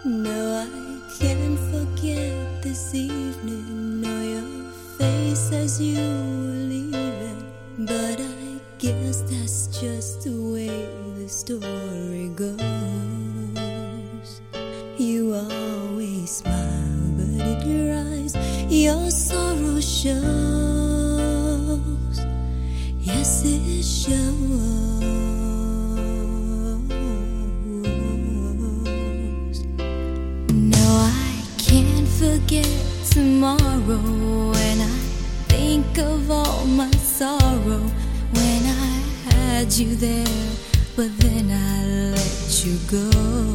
No, I can't forget this evening or your face as you were leaving. But I guess that's just the way the story goes. You always smile, but in your eyes your sorrow shows. Yes, it shows. Forget tomorrow when I think of all my sorrow. When I had you there, but then I let you go.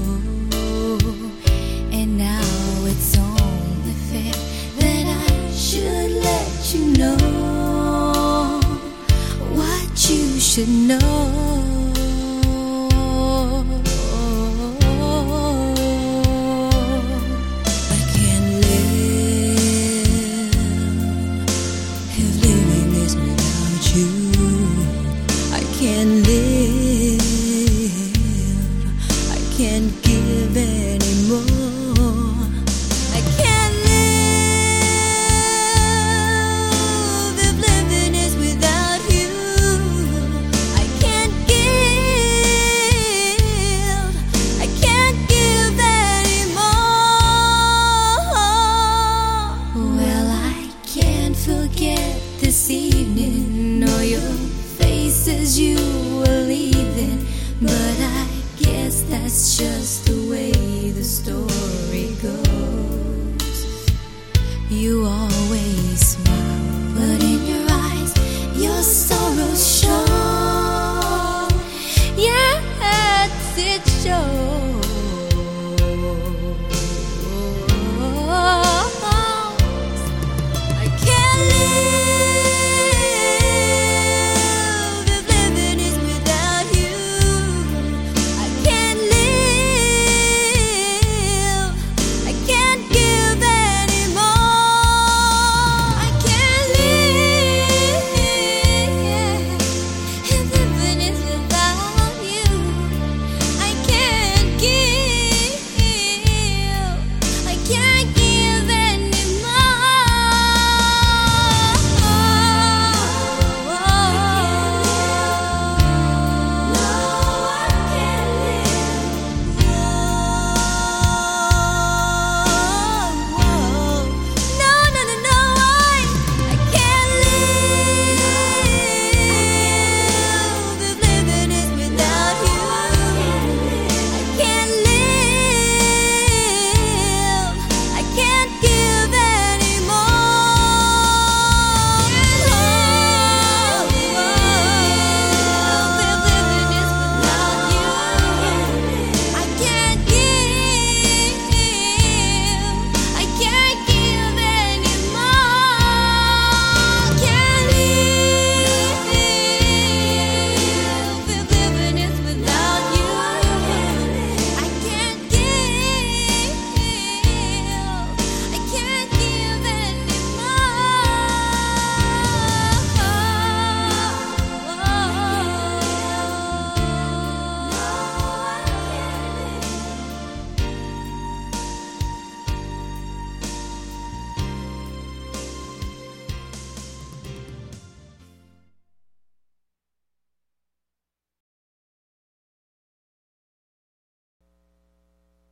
And now it's only fair that I should let you know what you should know.